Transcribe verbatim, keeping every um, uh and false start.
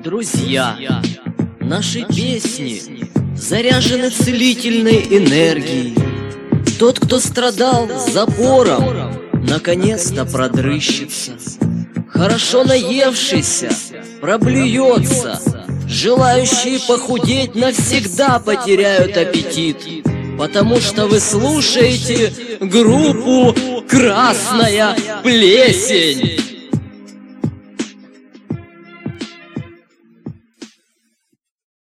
Друзья, наши песни заряжены целительной энергией. Тот, кто страдал запором, наконец-то продрыщется. Хорошо наевшийся проблюется. Желающие похудеть навсегда потеряют аппетит, потому что вы слушаете группу «Красная плесень».